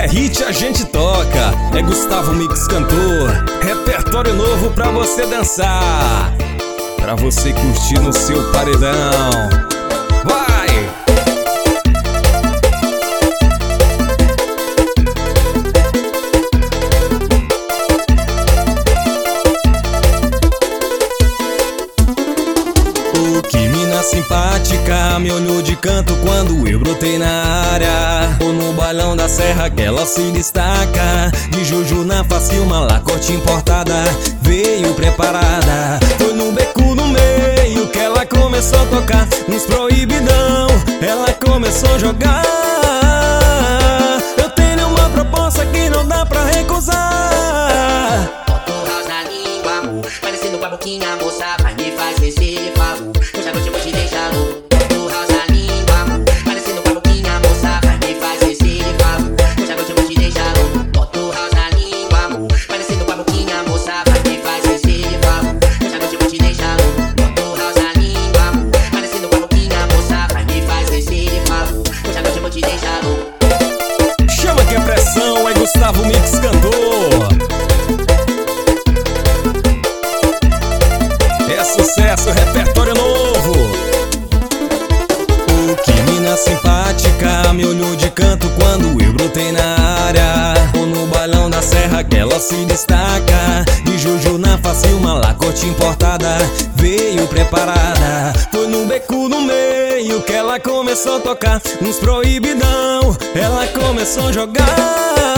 é hit a gente toca. É Gustavo Mix cantor. Repertório novo pra você dançar, pra você curtir no seu paredão. Vai! Oh, que mina simpática, me olhou de canto quando eu brotei na área. Ou no bailão da serra que ela se destaca. De Juju na face, uma lacote importada. Veio preparada, foi no beco no meio que ela começou a tocar uns proibidão, ela começou a jogar. Eu tenho uma proposta que não dá pra recusar. Bota o house na língua, amor, parecendo com a boquinha, moça, vai me fazer esse favor. Hoje à noite eu vou te deixar louco. Bota o house na língua, amor, parecendo com a boquinha, moça, vai me fazer esse favor. Hoje à noite eu vou te deixar louco. Bota o house na língua, amor, parecendo com a boquinha, moça, vai me fazer esse favor. Hoje à noite eu vou te deixar louco. Bota o house na língua, amor, parecendo com a boquinha, moça, vai me fazer esse favor. Hoje à noite eu vou te deixar louco. Chama que é pressão, é Gustavo Mix cantor. É sucesso, repertório novo. Oh, que mina simpática, me olhou de canto quando eu brotei na área. Ou no bailão da serra que ela se destaca. De Juju na face, uma lacote importada. Veio preparada, foi no beco no meio que ela começou a tocar uns proibidão, ela começou a jogar.